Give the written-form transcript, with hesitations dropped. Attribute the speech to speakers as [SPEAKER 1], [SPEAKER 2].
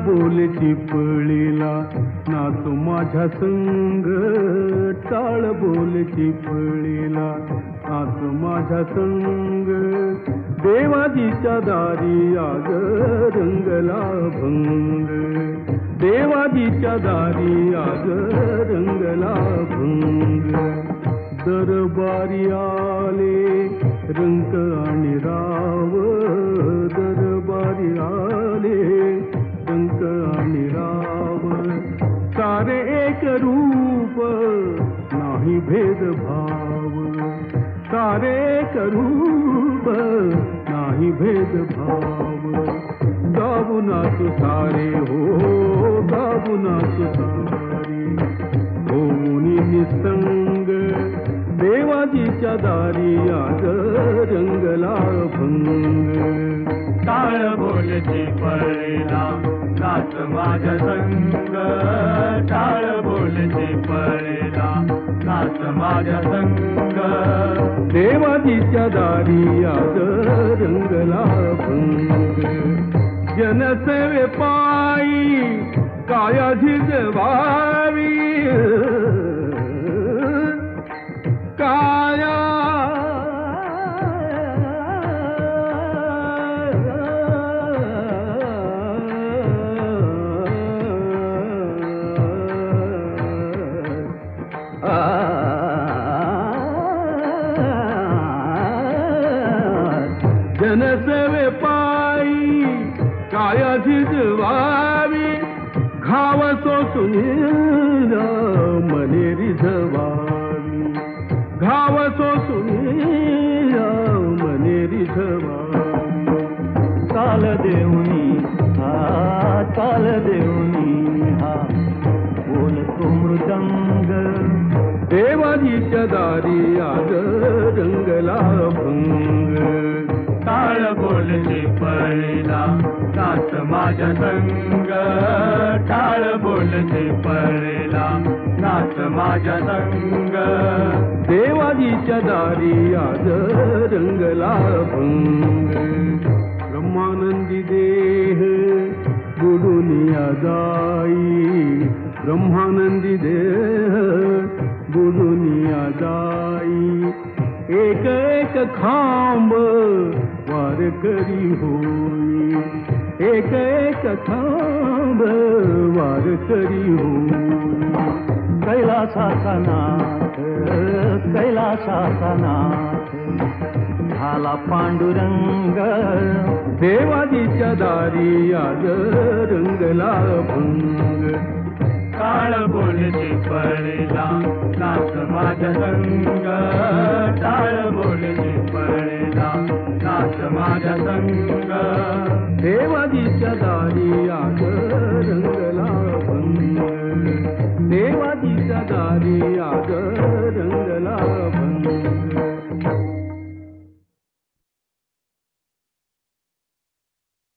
[SPEAKER 1] बोल चिपळीला नाचू माझ्या संग, टाळ बोल चिपळीला नाचू माझ्या संग. देवाजीच्या दारी आज रंगला भंग, देवाजीच्या दारी आज रंगला भंग. दरबारी आले रंक आणि राव, दरबारी आले रंक आणि राव. सारे एक रूप नाही भेदभाव, सारे एक रूप नाही भेदभाव. गाऊ नाचू सारे हो, गाऊ नाचू सारे होऊन निसंग. देवाजीच्या दारी आज रंगला भंग.
[SPEAKER 2] टाळ बोल चिपळीला नाच माझ्या संग, टाळ बोल चिपळीला नाच माझ्या संग.
[SPEAKER 1] देवाजीच्या दारी आज रंगला भंग. जनसेवे पायी काया झिजवावी, काया जनसेवे पायी काया झिजवावी. घाव सोसून मने रिझवावी, घाव सोसून मने रिझवावी.
[SPEAKER 2] काल देऊनी हा, काल देऊनी हा बोलतो मृदंग.
[SPEAKER 1] देवाजीच्या दारी आज रंगला भंग.
[SPEAKER 2] टाळ बोल चिपळीला नाच माझ्या संग, टाळ बोल चिपळीला नाच माझ्या संग.
[SPEAKER 1] देवाजीच्या दारी आज रंगला भंग. ब्रह्मानंदी देह बुडून जाई, ब्रह्मानंदी देह बुडून जाई. एक एक खांब वारकरी होई, एक एक खांब वारकरी होई.
[SPEAKER 2] कैलासाचा नाथ, कैलासाचा नाथ झाला पांडुरंग.
[SPEAKER 1] देवाजीच्या दारी आज रंगला भंग.
[SPEAKER 2] टाळ बोल चिपळीला नाच माझ्या संग, टाळ बोल चिपळीला नाच माझ्या संग.
[SPEAKER 1] देवाजीच्या दारी आज रंगला भंग, देवाजीच्या दारी आज रंगला भंग.